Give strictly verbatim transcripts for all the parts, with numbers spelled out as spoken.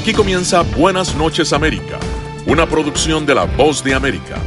Aquí comienza Buenas noches América, una producción de La Voz de América.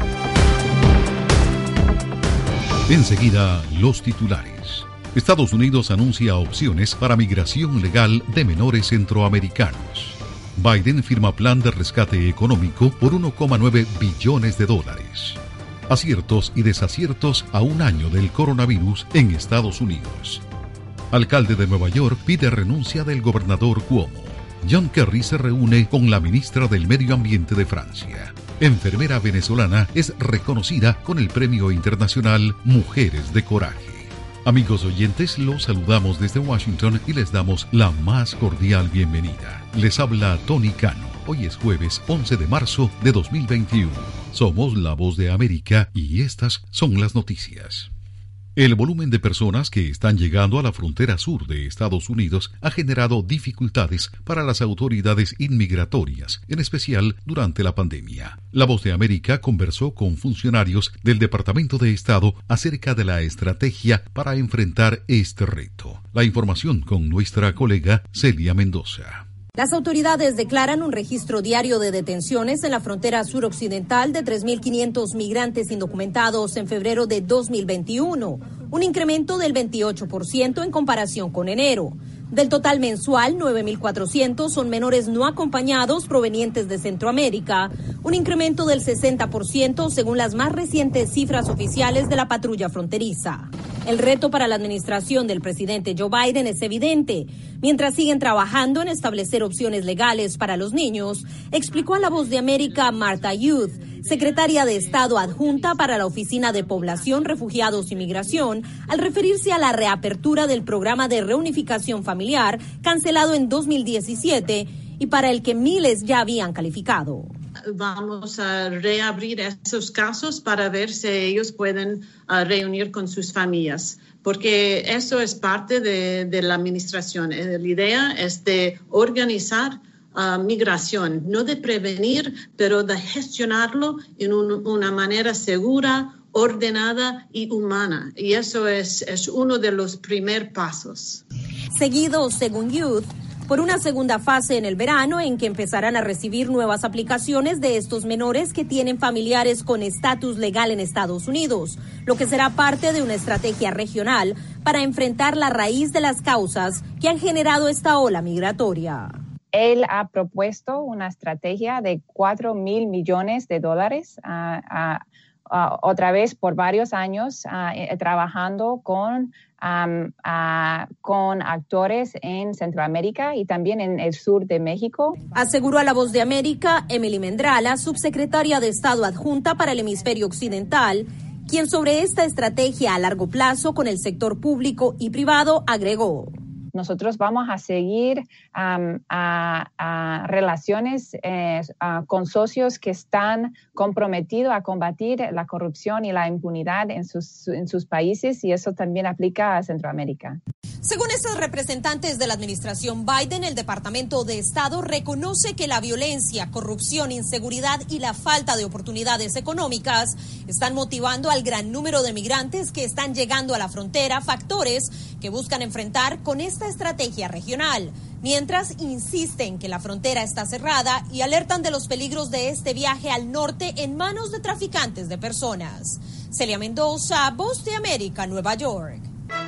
Enseguida, los titulares. Estados Unidos anuncia opciones para migración legal de menores centroamericanos. Biden firma plan de rescate económico por uno coma nueve billones de dólares. Aciertos y desaciertos a un año del coronavirus en Estados Unidos. Alcalde de Nueva York pide renuncia del gobernador Cuomo. John Kerry se reúne con la ministra del Medio Ambiente de Francia. Enfermera venezolana es reconocida con el Premio Internacional Mujeres de Coraje. Amigos oyentes, los saludamos desde Washington y les damos la más cordial bienvenida. Les habla Tony Cano. Hoy es jueves once de marzo de dos mil veintiuno. Somos La Voz de América y estas son las noticias. El volumen de personas que están llegando a la frontera sur de Estados Unidos ha generado dificultades para las autoridades inmigratorias, en especial durante la pandemia. La Voz de América conversó con funcionarios del Departamento de Estado acerca de la estrategia para enfrentar este reto. La información con nuestra colega Celia Mendoza. Las autoridades declaran un registro diario de detenciones en la frontera suroccidental de tres mil quinientos migrantes indocumentados en febrero de dos mil veintiuno, un incremento del veintiocho por ciento en comparación con enero. Del total mensual, nueve mil cuatrocientos son menores no acompañados provenientes de Centroamérica, un incremento del sesenta por ciento según las más recientes cifras oficiales de la patrulla fronteriza. El reto para la administración del presidente Joe Biden es evidente. Mientras siguen trabajando en establecer opciones legales para los niños, explicó a La Voz de América Martha Youth, secretaria de Estado adjunta para la Oficina de Población, Refugiados y Migración, al referirse a la reapertura del programa de reunificación familiar cancelado en dos mil diecisiete y para el que miles ya habían calificado. Vamos a reabrir esos casos para ver si ellos pueden uh, reunir con sus familias, porque eso es parte de, de la administración. La idea es de organizar uh, migración, no de prevenir, pero de gestionarlo en un, una manera segura, ordenada y humana. Y eso es, es uno de los primeros pasos. Seguido, según Youth, por una segunda fase en el verano en que empezarán a recibir nuevas aplicaciones de estos menores que tienen familiares con estatus legal en Estados Unidos, lo que será parte de una estrategia regional para enfrentar la raíz de las causas que han generado esta ola migratoria. Él ha propuesto una estrategia de cuatro mil millones de dólares, uh, uh, uh, otra vez por varios años, uh, trabajando con Um, uh, con actores en Centroamérica y también en el sur de México. Aseguró a La Voz de América Emily Mendrala, subsecretaria de Estado adjunta para el hemisferio occidental, quien sobre esta estrategia a largo plazo con el sector público y privado agregó: nosotros vamos a seguir um, a, a relaciones eh, a, con socios que están comprometidos a combatir la corrupción y la impunidad en sus, en sus países, y eso también aplica a Centroamérica. Según estos representantes de la administración Biden, el Departamento de Estado reconoce que la violencia, corrupción, inseguridad y la falta de oportunidades económicas están motivando al gran número de migrantes que están llegando a la frontera, factores que buscan enfrentar con esta estrategia regional, mientras insisten que la frontera está cerrada y alertan de los peligros de este viaje al norte en manos de traficantes de personas. Celia Mendoza, Voz de América, Nueva York.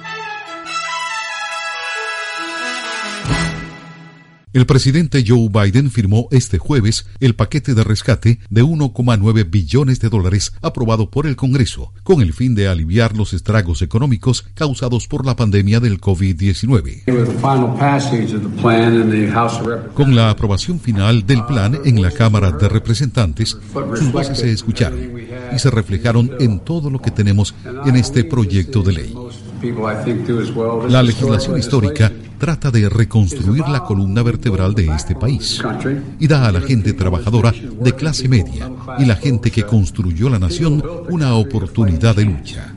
El presidente Joe Biden firmó este jueves el paquete de rescate de uno coma nueve billones de dólares aprobado por el Congreso, con el fin de aliviar los estragos económicos causados por la pandemia del COVID diecinueve. Con la aprobación final del plan en la Cámara de Representantes, sus voces se escucharon y se reflejaron en todo lo que tenemos en este proyecto de ley. La legislación histórica trata de reconstruir la columna vertebral de este país y da a la gente trabajadora de clase media y la gente que construyó la nación una oportunidad de lucha.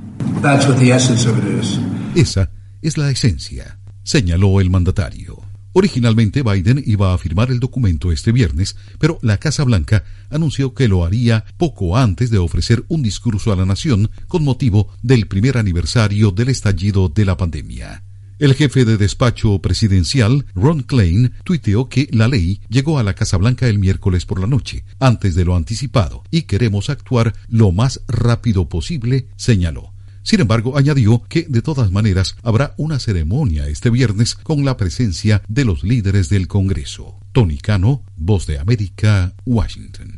Esa es la esencia, señaló el mandatario. Originalmente Biden iba a firmar el documento este viernes, pero la Casa Blanca anunció que lo haría poco antes de ofrecer un discurso a la nación con motivo del primer aniversario del estallido de la pandemia. El jefe de despacho presidencial, Ron Klain, tuiteó que la ley llegó a la Casa Blanca el miércoles por la noche, antes de lo anticipado, y queremos actuar lo más rápido posible, señaló. Sin embargo, añadió que de todas maneras habrá una ceremonia este viernes con la presencia de los líderes del Congreso. Tony Cano, Voz de América, Washington.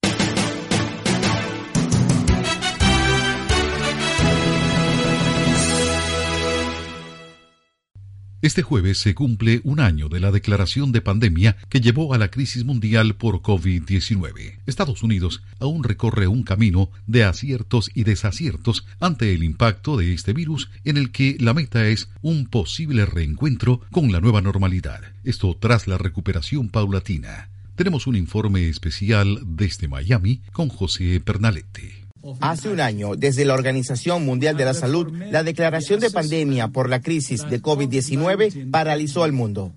Este jueves se cumple un año de la declaración de pandemia que llevó a la crisis mundial por COVID diecinueve. Estados Unidos aún recorre un camino de aciertos y desaciertos ante el impacto de este virus, en el que la meta es un posible reencuentro con la nueva normalidad. Esto tras la recuperación paulatina. Tenemos un informe especial desde Miami con José Pernalete. Hace un año, desde la Organización Mundial de la Salud, la declaración de pandemia por la crisis de COVID diecinueve paralizó al mundo.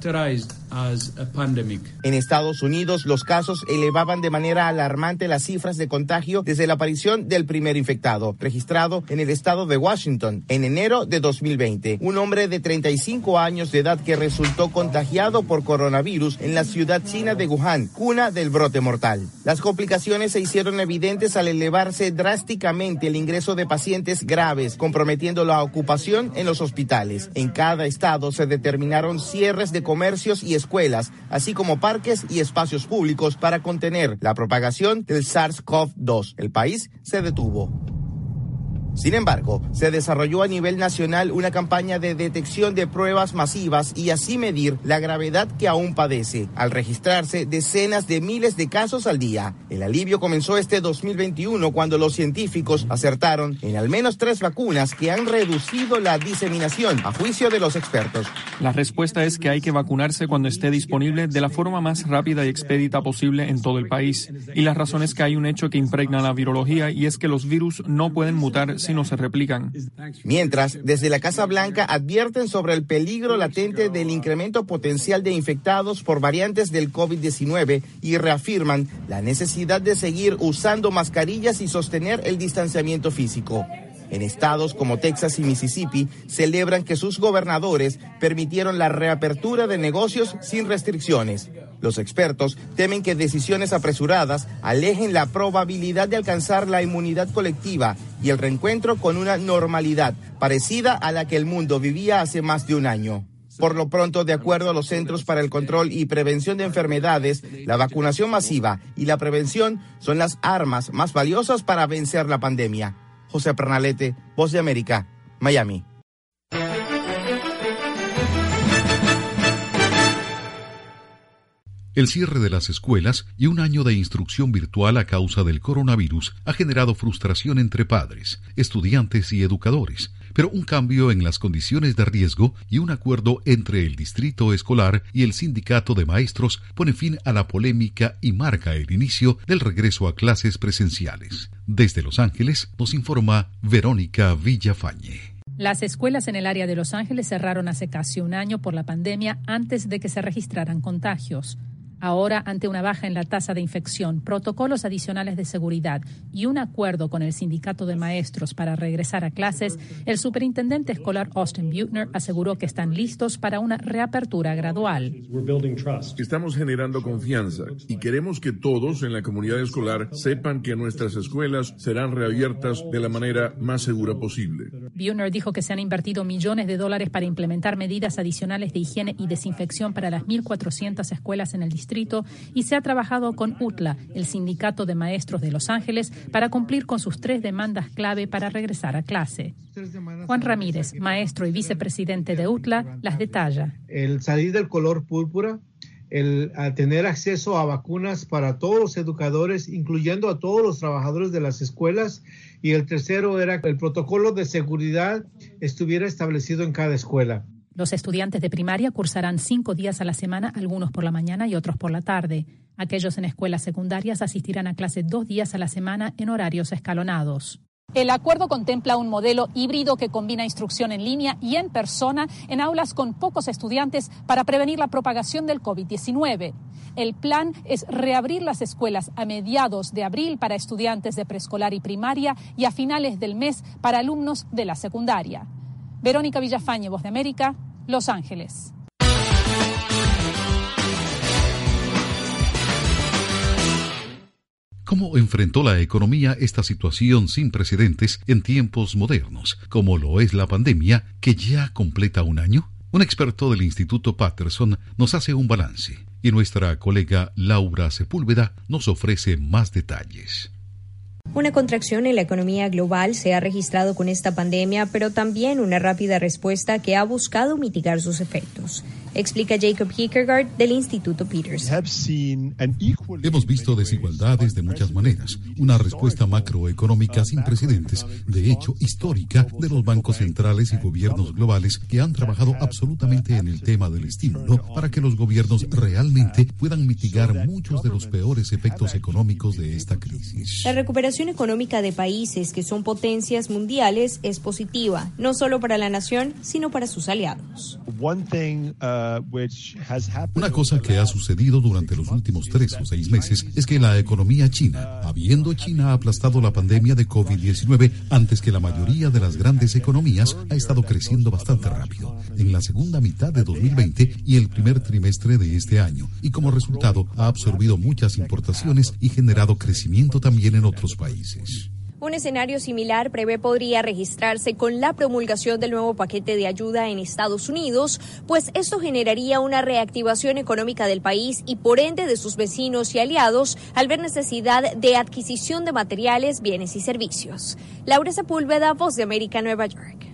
En Estados Unidos, los casos elevaban de manera alarmante las cifras de contagio desde la aparición del primer infectado, registrado en el estado de Washington en enero de dos mil veinte. Un hombre de treinta y cinco años de edad que resultó contagiado por coronavirus en la ciudad china de Wuhan, cuna del brote mortal. Las complicaciones se hicieron evidentes al elevar drásticamente el ingreso de pacientes graves, comprometiendo la ocupación en los hospitales. En cada estado se determinaron cierres de comercios y escuelas, así como parques y espacios públicos para contener la propagación del SARS-CoV dos. El país se detuvo. Sin embargo, se desarrolló a nivel nacional una campaña de detección de pruebas masivas y así medir la gravedad que aún padece, al registrarse decenas de miles de casos al día. El alivio comenzó este dos mil veintiuno cuando los científicos acertaron en al menos tres vacunas que han reducido la diseminación, a juicio de los expertos. La respuesta es que hay que vacunarse cuando esté disponible de la forma más rápida y expedita posible en todo el país. Y la razón es que hay un hecho que impregna la virología, y es que los virus no pueden mutar si no se replican. Mientras, desde la Casa Blanca advierten sobre el peligro latente del incremento potencial de infectados por variantes del COVID diecinueve y reafirman la necesidad de seguir usando mascarillas y sostener el distanciamiento físico. En estados como Texas y Mississippi celebran que sus gobernadores permitieron la reapertura de negocios sin restricciones. Los expertos temen que decisiones apresuradas alejen la probabilidad de alcanzar la inmunidad colectiva y el reencuentro con una normalidad parecida a la que el mundo vivía hace más de un año. Por lo pronto, de acuerdo a los Centros para el Control y Prevención de Enfermedades, la vacunación masiva y la prevención son las armas más valiosas para vencer la pandemia. José Pernalete, Voz de América, Miami. El cierre de las escuelas y un año de instrucción virtual a causa del coronavirus ha generado frustración entre padres, estudiantes y educadores, pero un cambio en las condiciones de riesgo y un acuerdo entre el distrito escolar y el sindicato de maestros pone fin a la polémica y marca el inicio del regreso a clases presenciales. Desde Los Ángeles nos informa Verónica Villafañe. Las escuelas en el área de Los Ángeles cerraron hace casi un año por la pandemia antes de que se registraran contagios. Ahora, ante una baja en la tasa de infección, protocolos adicionales de seguridad y un acuerdo con el sindicato de maestros para regresar a clases, el superintendente escolar Austin Buettner aseguró que están listos para una reapertura gradual. Estamos generando confianza y queremos que todos en la comunidad escolar sepan que nuestras escuelas serán reabiertas de la manera más segura posible. Buettner dijo que se han invertido millones de dólares para implementar medidas adicionales de higiene y desinfección para las mil cuatrocientas escuelas en el distrito y se ha trabajado con U T L A, el sindicato de maestros de Los Ángeles, para cumplir con sus tres demandas clave para regresar a clase. Juan Ramírez, maestro y vicepresidente de U T L A, las detalla. El salir del color púrpura, el a tener acceso a vacunas para todos los educadores, incluyendo a todos los trabajadores de las escuelas, y el tercero era que el protocolo de seguridad estuviera establecido en cada escuela. Los estudiantes de primaria cursarán cinco días a la semana, algunos por la mañana y otros por la tarde. Aquellos en escuelas secundarias asistirán a clase dos días a la semana en horarios escalonados. El acuerdo contempla un modelo híbrido que combina instrucción en línea y en persona en aulas con pocos estudiantes para prevenir la propagación del COVID diecinueve. El plan es reabrir las escuelas a mediados de abril para estudiantes de preescolar y primaria y a finales del mes para alumnos de la secundaria. Verónica Villafañe, Voz de América, Los Ángeles. ¿Cómo enfrentó la economía esta situación sin precedentes en tiempos modernos, como lo es la pandemia, que ya completa un año? Un experto del Instituto Patterson nos hace un balance y nuestra colega Laura Sepúlveda nos ofrece más detalles. Una contracción en la economía global se ha registrado con esta pandemia, pero también una rápida respuesta que ha buscado mitigar sus efectos, explica Jacob Hickergard del Instituto Peterson. Hemos visto desigualdades de muchas maneras, una respuesta macroeconómica sin precedentes, de hecho histórica, de los bancos centrales y gobiernos globales que han trabajado absolutamente en el tema del estímulo para que los gobiernos realmente puedan mitigar muchos de los peores efectos económicos de esta crisis. La recuperación económica de países que son potencias mundiales es positiva, no solo para la nación, sino para sus aliados. Una cosa que ha sucedido durante los últimos tres o seis meses es que la economía china, habiendo China aplastado la pandemia de COVID diecinueve antes que la mayoría de las grandes economías, ha estado creciendo bastante rápido en la segunda mitad de dos mil veinte y el primer trimestre de este año, y como resultado ha absorbido muchas importaciones y generado crecimiento también en otros países. Un escenario similar prevé podría registrarse con la promulgación del nuevo paquete de ayuda en Estados Unidos, pues esto generaría una reactivación económica del país y por ende de sus vecinos y aliados al ver necesidad de adquisición de materiales, bienes y servicios. Laura Sepúlveda, Voz de América, Nueva York.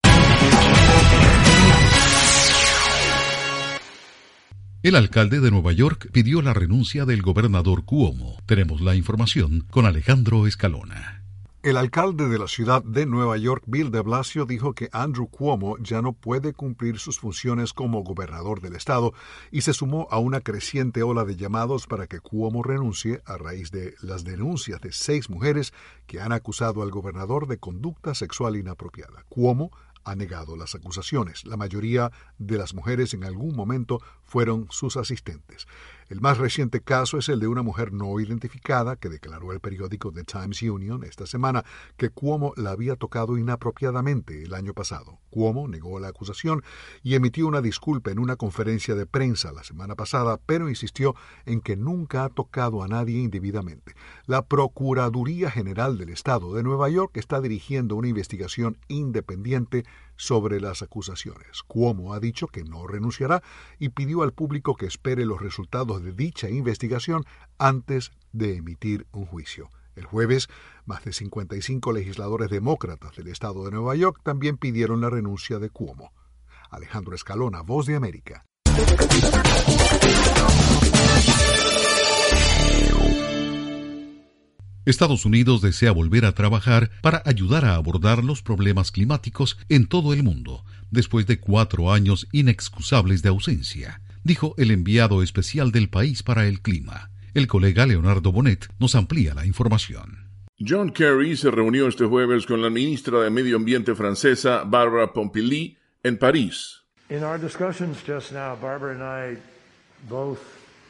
El alcalde de Nueva York pidió la renuncia del gobernador Cuomo. Tenemos la información con Alejandro Escalona. El alcalde de la ciudad de Nueva York, Bill de Blasio, dijo que Andrew Cuomo ya no puede cumplir sus funciones como gobernador del estado y se sumó a una creciente ola de llamados para que Cuomo renuncie a raíz de las denuncias de seis mujeres que han acusado al gobernador de conducta sexual inapropiada. Cuomo ha negado las acusaciones. La mayoría de las mujeres en algún momento fueron sus asistentes. El más reciente caso es el de una mujer no identificada que declaró al periódico The Times Union esta semana que Cuomo la había tocado inapropiadamente el año pasado. Cuomo negó la acusación y emitió una disculpa en una conferencia de prensa la semana pasada, pero insistió en que nunca ha tocado a nadie indebidamente. La Procuraduría General del Estado de Nueva York está dirigiendo una investigación independiente sobre las acusaciones. Cuomo ha dicho que no renunciará y pidió al público que espere los resultados de dicha investigación antes de emitir un juicio. El jueves, más de cincuenta y cinco legisladores demócratas del estado de Nueva York también pidieron la renuncia de Cuomo. Alejandro Escalona, Voz de América. Estados Unidos desea volver a trabajar para ayudar a abordar los problemas climáticos en todo el mundo, después de cuatro años inexcusables de ausencia, dijo el enviado especial del país para el clima. El colega Leonardo Bonet nos amplía la información. John Kerry se reunió este jueves con la ministra de Medio Ambiente francesa, Barbara Pompili, en París. In our discussions just now, Barbara and I both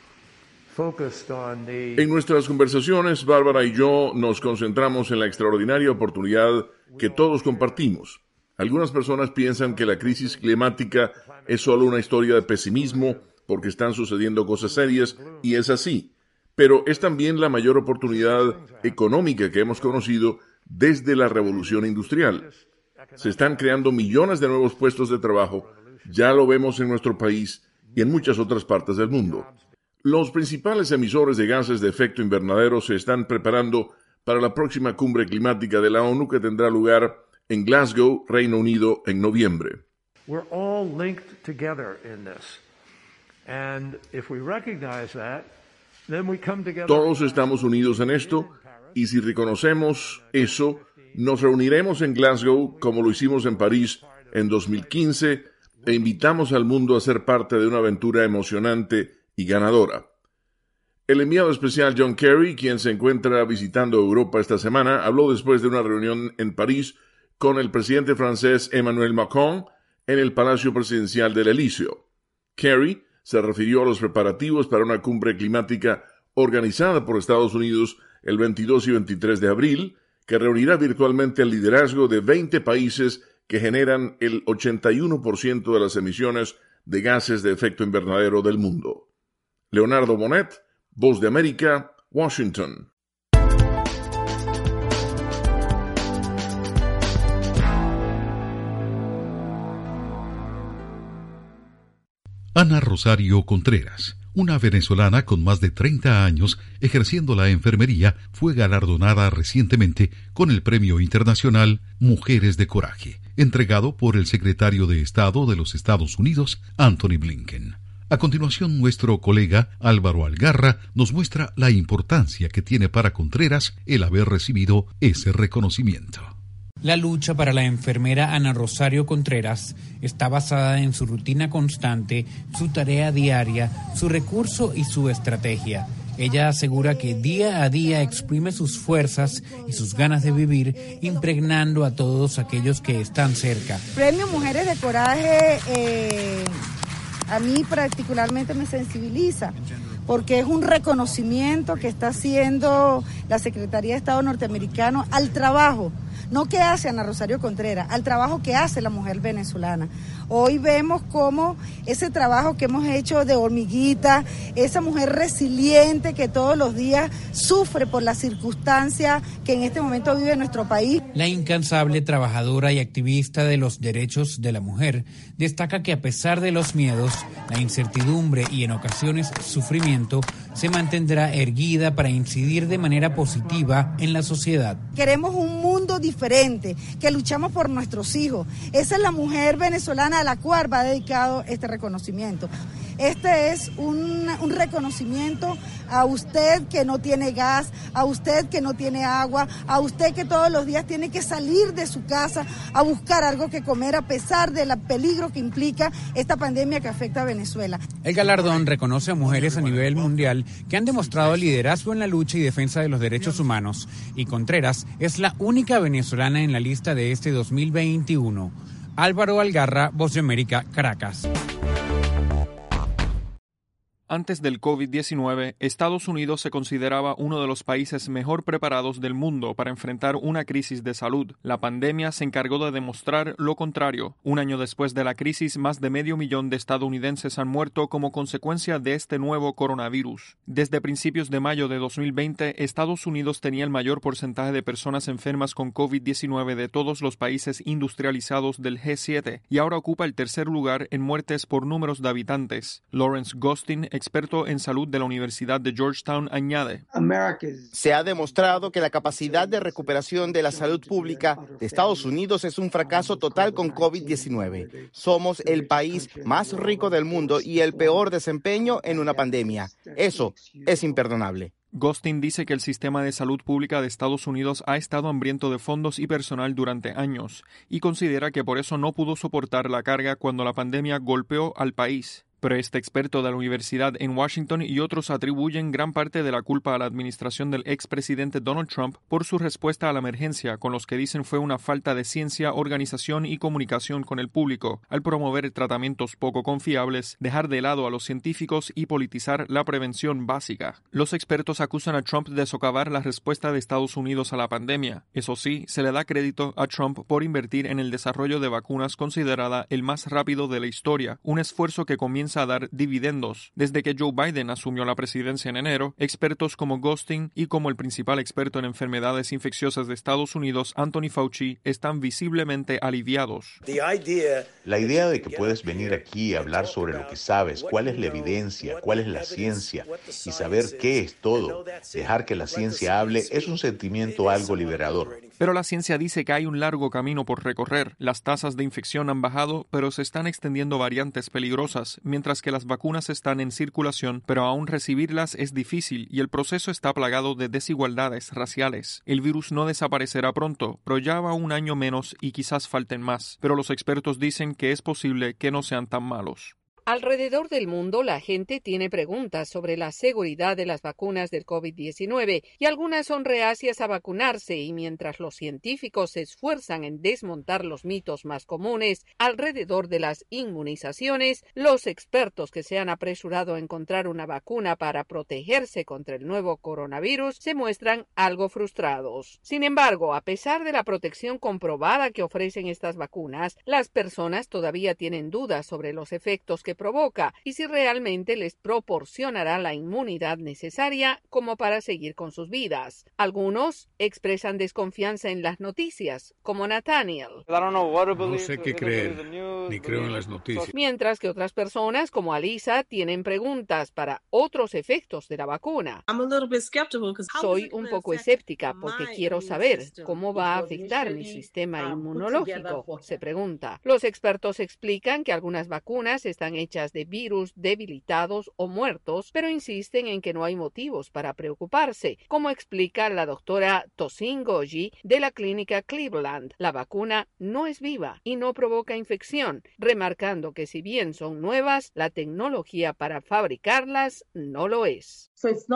En nuestras conversaciones, Bárbara y yo nos concentramos en la extraordinaria oportunidad que todos compartimos. Algunas personas piensan que la crisis climática es solo una historia de pesimismo porque están sucediendo cosas serias, y es así. Pero es también la mayor oportunidad económica que hemos conocido desde la revolución industrial. Se están creando millones de nuevos puestos de trabajo, ya lo vemos en nuestro país y en muchas otras partes del mundo. Los principales emisores de gases de efecto invernadero se están preparando para la próxima cumbre climática de la ONU que tendrá lugar en Glasgow, Reino Unido, en noviembre. We're all linked together in this. And if we recognize that, then we come together. Todos estamos unidos en esto, y si reconocemos eso, nos reuniremos en Glasgow como lo hicimos en París en dos mil quince e invitamos al mundo a ser parte de una aventura emocionante y ganadora. El enviado especial John Kerry, quien se encuentra visitando Europa esta semana, habló después de una reunión en París con el presidente francés Emmanuel Macron en el Palacio Presidencial del Elíseo. Kerry se refirió a los preparativos para una cumbre climática organizada por Estados Unidos el veintidós y veintitrés de abril, que reunirá virtualmente el liderazgo de veinte países que generan el ochenta y uno por ciento de las emisiones de gases de efecto invernadero del mundo. Leonardo Bonet, Voz de América, Washington. Ana Rosario Contreras, una venezolana con más de treinta años ejerciendo la enfermería, fue galardonada recientemente con el Premio Internacional Mujeres de Coraje, entregado por el secretario de Estado de los Estados Unidos, Anthony Blinken. A continuación, nuestro colega Álvaro Algarra nos muestra la importancia que tiene para Contreras el haber recibido ese reconocimiento. La lucha para la enfermera Ana Rosario Contreras está basada en su rutina constante, su tarea diaria, su recurso y su estrategia. Ella asegura que día a día exprime sus fuerzas y sus ganas de vivir, impregnando a todos aquellos que están cerca. Premio Mujeres de Coraje eh, a mí particularmente me sensibiliza, porque es un reconocimiento que está haciendo la Secretaría de Estado norteamericano al trabajo, no que hace Ana Rosario Contreras, al trabajo que hace la mujer venezolana. Hoy vemos cómo ese trabajo que hemos hecho de hormiguita, esa mujer resiliente que todos los días sufre por las circunstancias que en este momento vive nuestro país. La incansable trabajadora y activista de los derechos de la mujer destaca que a pesar de los miedos, la incertidumbre y en ocasiones sufrimiento, se mantendrá erguida para incidir de manera positiva en la sociedad. Queremos un mundo diferente, que luchamos por nuestros hijos. Esa es la mujer venezolana a la cual va dedicado este reconocimiento. Este es un, un reconocimiento a usted que no tiene gas, a usted que no tiene agua, a usted que todos los días tiene que salir de su casa a buscar algo que comer a pesar del peligro que implica esta pandemia que afecta a Venezuela. El galardón reconoce a mujeres a nivel mundial que han demostrado liderazgo en la lucha y defensa de los derechos humanos, y Contreras es la única venezolana en la lista de este dos mil veintiuno. Álvaro Algarra, Voz de América, Caracas. Antes del COVID diecinueve, Estados Unidos se consideraba uno de los países mejor preparados del mundo para enfrentar una crisis de salud. La pandemia se encargó de demostrar lo contrario. Un año después de la crisis, más de medio millón de estadounidenses han muerto como consecuencia de este nuevo coronavirus. Desde principios de mayo de dos mil veinte, Estados Unidos tenía el mayor porcentaje de personas enfermas con COVID diecinueve de todos los países industrializados del G siete y ahora ocupa el tercer lugar en muertes por números de habitantes. Lawrence Gostin, experto en salud de la Universidad de Georgetown, añade: Se ha demostrado que la capacidad de recuperación de la salud pública de Estados Unidos es un fracaso total con COVID diecinueve. Somos el país más rico del mundo y el peor desempeño en una pandemia. Eso es imperdonable. Gostin dice que el sistema de salud pública de Estados Unidos ha estado hambriento de fondos y personal durante años y considera que por eso no pudo soportar la carga cuando la pandemia golpeó al país. Pero este experto de la universidad en Washington y otros atribuyen gran parte de la culpa a la administración del expresidente Donald Trump por su respuesta a la emergencia, con los que dicen fue una falta de ciencia, organización y comunicación con el público, al promover tratamientos poco confiables, dejar de lado a los científicos y politizar la prevención básica. Los expertos acusan a Trump de socavar la respuesta de Estados Unidos a la pandemia. Eso sí, se le da crédito a Trump por invertir en el desarrollo de vacunas considerada el más rápido de la historia, un esfuerzo que comienza a dar dividendos. Desde que Joe Biden asumió la presidencia en enero, expertos como Gostin y como el principal experto en enfermedades infecciosas de Estados Unidos, Anthony Fauci, están visiblemente aliviados. La idea de que puedes venir aquí a hablar sobre lo que sabes, cuál es la evidencia, cuál es la ciencia y saber qué es todo, dejar que la ciencia hable, es un sentimiento algo liberador. Pero la ciencia dice que hay un largo camino por recorrer. Las tasas de infección han bajado, pero se están extendiendo variantes peligrosas, mientras que las vacunas están en circulación, pero aún recibirlas es difícil y el proceso está plagado de desigualdades raciales. El virus no desaparecerá pronto, pero ya va un año menos y quizás falten más. Pero los expertos dicen que es posible que no sean tan malos. Alrededor del mundo, la gente tiene preguntas sobre la seguridad de las vacunas del COVID diecinueve y algunas son reacias a vacunarse, y mientras los científicos se esfuerzan en desmontar los mitos más comunes alrededor de las inmunizaciones, los expertos que se han apresurado a encontrar una vacuna para protegerse contra el nuevo coronavirus se muestran algo frustrados. Sin embargo, a pesar de la protección comprobada que ofrecen estas vacunas, las personas todavía tienen dudas sobre los efectos que provoca y si realmente les proporcionará la inmunidad necesaria como para seguir con sus vidas. Algunos expresan desconfianza en las noticias, como Nathaniel. No sé qué creer, ni creo en las noticias. Mientras que otras personas, como Alisa, tienen preguntas para otros efectos de la vacuna. Soy un poco escéptica porque quiero saber cómo va a afectar mi sistema inmunológico, se pregunta. Los expertos explican que algunas vacunas están hechas de virus debilitados o muertos, pero insisten en que no hay motivos para preocuparse, como explica la doctora Tosin Goji de la clínica Cleveland. La vacuna no es viva y no provoca infección, remarcando que si bien son nuevas, la tecnología para fabricarlas no lo es.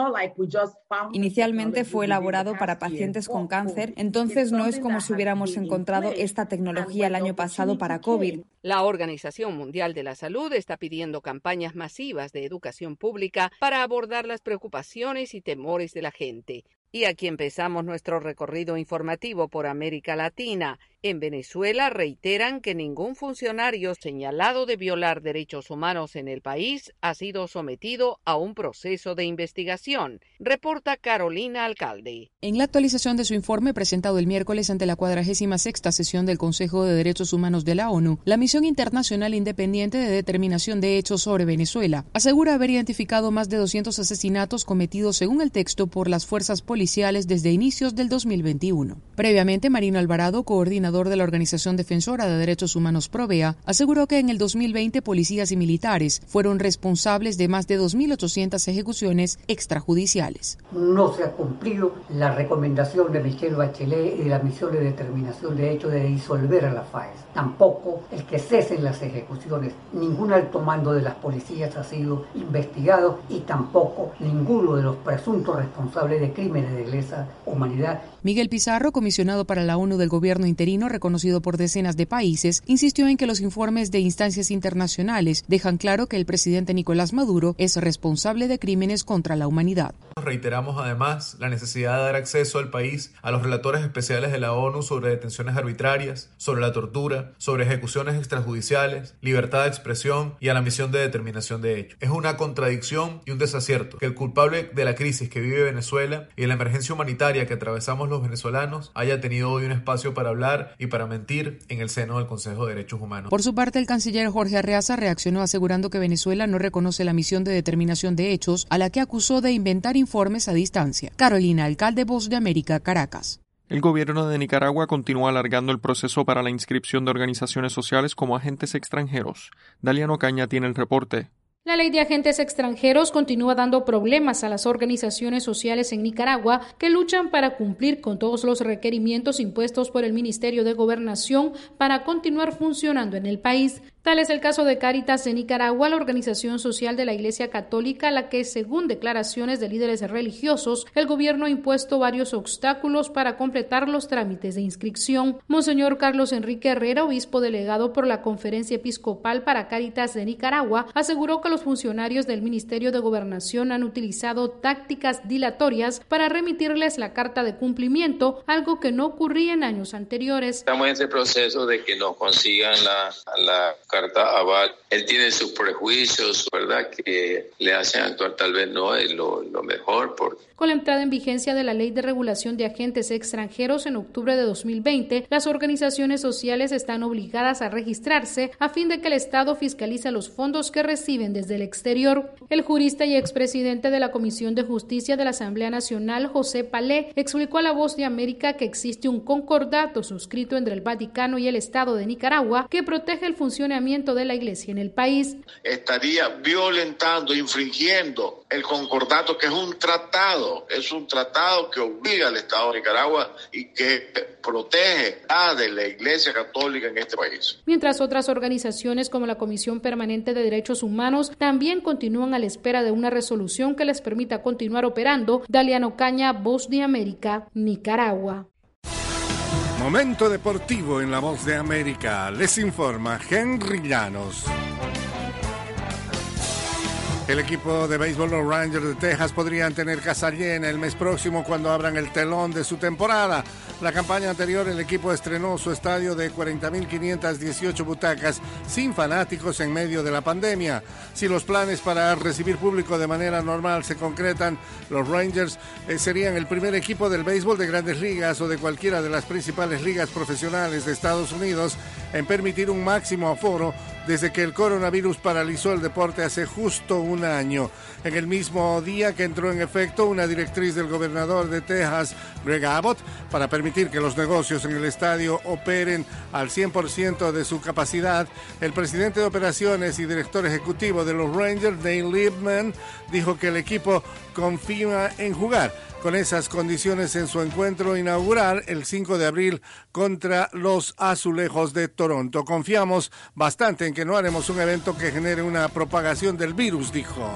Inicialmente fue elaborado para pacientes con cáncer, entonces no es como si hubiéramos encontrado esta tecnología el año pasado para COVID. La Organización Mundial de la Salud está pidiendo campañas masivas de educación pública para abordar las preocupaciones y temores de la gente. Y aquí empezamos nuestro recorrido informativo por América Latina. En Venezuela reiteran que ningún funcionario señalado de violar derechos humanos en el país ha sido sometido a un proceso de investigación, reporta Carolina Alcalde. En la actualización de su informe presentado el miércoles ante la cuadragésima sexta sesión del Consejo de Derechos Humanos de la ONU, la Misión Internacional Independiente de Determinación de Hechos sobre Venezuela asegura haber identificado más de doscientos asesinatos cometidos según el texto por las fuerzas policiales desde inicios del dos mil veintiuno. Previamente, Marino Alvarado, coordinador de la Organización Defensora de Derechos Humanos Provea, aseguró que en el dos mil veinte policías y militares fueron responsables de más de dos mil ochocientas ejecuciones extrajudiciales. No se ha cumplido la recomendación de Michelle Bachelet y de la Misión de Determinación de Hechos de disolver a la FAES. Tampoco el que cesen las ejecuciones. Ningún alto mando de las policías ha sido investigado y tampoco ninguno de los presuntos responsables de crímenes de lesa humanidad. Miguel Pizarro, comisionado para la ONU del gobierno interino, reconocido por decenas de países, insistió en que los informes de instancias internacionales dejan claro que el presidente Nicolás Maduro es responsable de crímenes contra la humanidad. Reiteramos además la necesidad de dar acceso al país a los relatores especiales de la ONU sobre detenciones arbitrarias, sobre la tortura, sobre ejecuciones extrajudiciales, libertad de expresión y a la misión de determinación de hechos. Es una contradicción y un desacierto que el culpable de la crisis que vive Venezuela y de la emergencia humanitaria que atravesamos los venezolanos haya tenido hoy un espacio para hablar y para mentir en el seno del Consejo de Derechos Humanos. Por su parte, el canciller Jorge Arreaza reaccionó asegurando que Venezuela no reconoce la misión de determinación de hechos, a la que acusó de inventar informes a distancia. Carolina Alcalde, Voz de América, Caracas. El gobierno de Nicaragua continúa alargando el proceso para la inscripción de organizaciones sociales como agentes extranjeros. Daliano Caña tiene el reporte. La ley de agentes extranjeros continúa dando problemas a las organizaciones sociales en Nicaragua que luchan para cumplir con todos los requerimientos impuestos por el Ministerio de Gobernación para continuar funcionando en el país. Tal es el caso de Cáritas de Nicaragua, la organización social de la Iglesia Católica, a la que, según declaraciones de líderes religiosos, el gobierno ha impuesto varios obstáculos para completar los trámites de inscripción. Monseñor Carlos Enrique Herrera, obispo delegado por la Conferencia Episcopal para Cáritas de Nicaragua, aseguró que los funcionarios del Ministerio de Gobernación han utilizado tácticas dilatorias para remitirles la carta de cumplimiento, algo que no ocurría en años anteriores. Estamos en ese proceso de que nos consigan la, la carta aval. Él tiene sus prejuicios, ¿verdad?, que le hacen actuar tal vez no es lo, lo mejor. Porque... Con la entrada en vigencia de la Ley de Regulación de Agentes Extranjeros en octubre de dos mil veinte, las organizaciones sociales están obligadas a registrarse a fin de que el Estado fiscalice los fondos que reciben desde el exterior. El jurista y expresidente de la Comisión de Justicia de la Asamblea Nacional, José Palé, explicó a La Voz de América que existe un concordato suscrito entre el Vaticano y el Estado de Nicaragua que protege el funcionamiento de la Iglesia en el país. Estaría violentando, infringiendo el concordato, que es un tratado, es un tratado que obliga al Estado de Nicaragua y que protege a de la Iglesia Católica en este país. Mientras otras organizaciones como la Comisión Permanente de Derechos Humanos también continúan a la espera de una resolución que les permita continuar operando. Daliano Ocaña, Voz de América, Nicaragua. Momento deportivo en la Voz de América. Les informa Henry Llanos. El equipo de béisbol, los Rangers de Texas, podrían tener casa llena el mes próximo cuando abran el telón de su temporada. La campaña anterior, el equipo estrenó su estadio de cuarenta mil quinientas dieciocho butacas sin fanáticos en medio de la pandemia. Si los planes para recibir público de manera normal se concretan, los Rangers eh, serían el primer equipo del béisbol de Grandes Ligas o de cualquiera de las principales ligas profesionales de Estados Unidos en permitir un máximo aforo desde que el coronavirus paralizó el deporte hace justo un año. En el mismo día que entró en efecto una directriz del gobernador de Texas, Greg Abbott, para permitir que los negocios en el estadio operen al cien por ciento de su capacidad, el presidente de operaciones y director ejecutivo de los Rangers, Dale Liebman, dijo que el equipo confía en jugar con esas condiciones en su encuentro inaugural el cinco de abril contra los Azulejos de Toronto. Confiamos bastante en que no haremos un evento que genere una propagación del virus, dijo.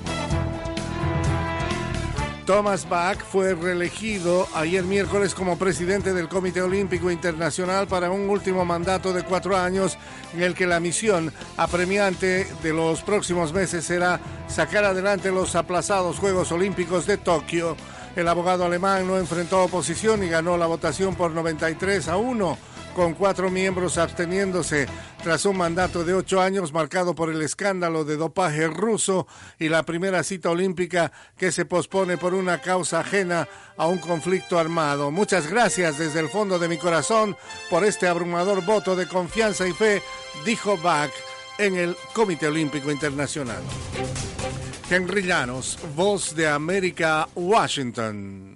Thomas Bach fue reelegido ayer miércoles como presidente del Comité Olímpico Internacional para un último mandato de cuatro años en el que la misión apremiante de los próximos meses será sacar adelante los aplazados Juegos Olímpicos de Tokio. El abogado alemán no enfrentó oposición y ganó la votación por noventa y tres a uno, con cuatro miembros absteniéndose tras un mandato de ocho años marcado por el escándalo de dopaje ruso y la primera cita olímpica que se pospone por una causa ajena a un conflicto armado. Muchas gracias desde el fondo de mi corazón por este abrumador voto de confianza y fe, dijo Bach en el Comité Olímpico Internacional. Henry Llanos, Voz de América, Washington.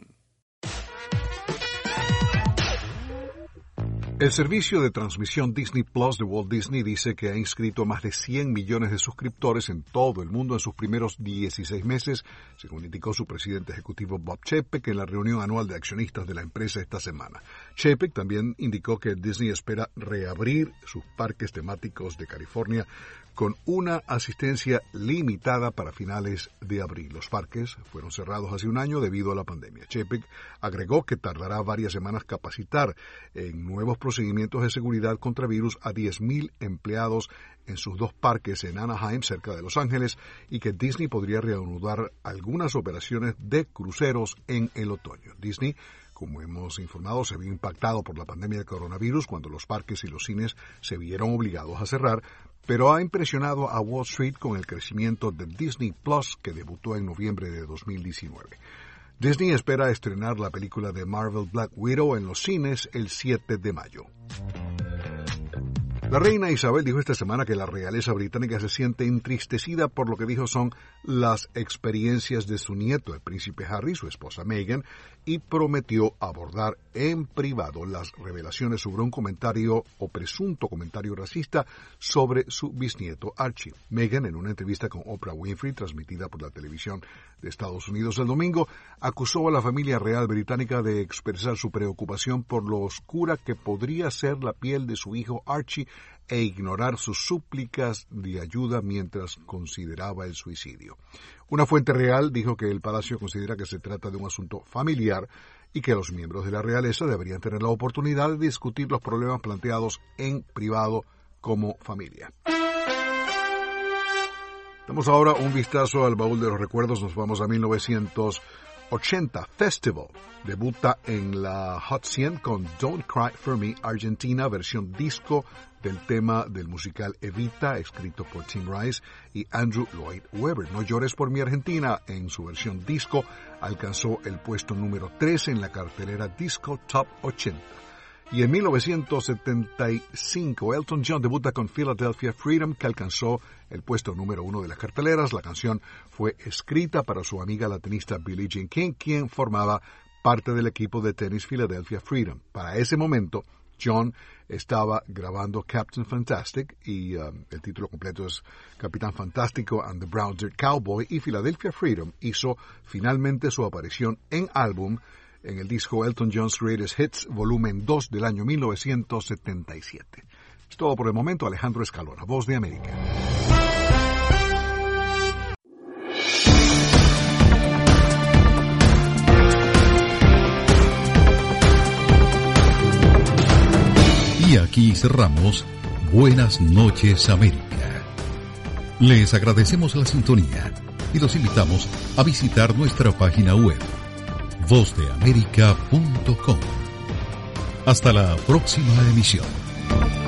El servicio de transmisión Disney Plus de Walt Disney dice que ha inscrito más de cien millones de suscriptores en todo el mundo en sus primeros dieciséis meses, según indicó su presidente ejecutivo Bob Chapek en la reunión anual de accionistas de la empresa esta semana. Chapek también indicó que Disney espera reabrir sus parques temáticos de California con una asistencia limitada para finales de abril. Los parques fueron cerrados hace un año debido a la pandemia. Chapek agregó que tardará varias semanas capacitar en nuevos procedimientos de seguridad contra virus a diez mil empleados en sus dos parques en Anaheim, cerca de Los Ángeles, y que Disney podría reanudar algunas operaciones de cruceros en el otoño. Disney, como hemos informado, se vio impactado por la pandemia del coronavirus cuando los parques y los cines se vieron obligados a cerrar, pero ha impresionado a Wall Street con el crecimiento de Disney Plus, que debutó en noviembre de dos mil diecinueve. Disney espera estrenar la película de Marvel Black Widow en los cines el siete de mayo. La reina Isabel dijo esta semana que la realeza británica se siente entristecida por lo que dijo son las experiencias de su nieto, el príncipe Harry, su esposa Meghan, y prometió abordar en privado las revelaciones sobre un comentario o presunto comentario racista sobre su bisnieto Archie. Meghan, en una entrevista con Oprah Winfrey, transmitida por la televisión de Estados Unidos el domingo, acusó a la familia real británica de expresar su preocupación por lo oscura que podría ser la piel de su hijo Archie e ignorar sus súplicas de ayuda mientras consideraba el suicidio. Una fuente real dijo que el palacio considera que se trata de un asunto familiar y que los miembros de la realeza deberían tener la oportunidad de discutir los problemas planteados en privado como familia. Damos ahora un vistazo al baúl de los recuerdos. Nos vamos a mil novecientos ochenta. Festival debuta en la Hot cien con Don't Cry for Me, Argentina, versión disco del tema del musical Evita, escrito por Tim Rice y Andrew Lloyd Webber. No llores por mi Argentina, en su versión disco, alcanzó el puesto número tres en la cartelera Disco Top ochenta. Y en mil novecientos setenta y cinco, Elton John debuta con Philadelphia Freedom, que alcanzó el puesto número uno de las carteleras. La canción fue escrita para su amiga la tenista Billie Jean King, quien formaba parte del equipo de tenis Philadelphia Freedom. Para ese momento, John estaba grabando Captain Fantastic y um, el título completo es Capitán Fantástico and the Brown Dirt Cowboy, y Philadelphia Freedom hizo finalmente su aparición en álbum en el disco Elton John's Greatest Hits, volumen dos del año mil novecientos setenta y siete. Es todo por el momento. Alejandro Escalona, Voz de América. Y aquí cerramos Buenas noches, América. Les agradecemos la sintonía y los invitamos a visitar nuestra página web voz de américa punto com. Hasta la próxima emisión.